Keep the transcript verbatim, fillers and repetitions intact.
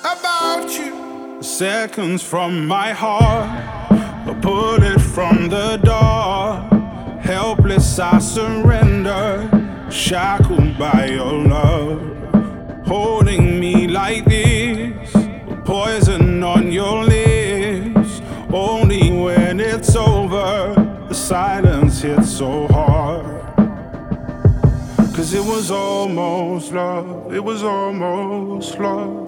about you. Seconds from my heart, a bullet from the door. Helpless I surrender, shackled by your love. Holding me like this, poison on your lips. Only when it's over, the silence hits so hard. Cause it was almost love, it was almost love.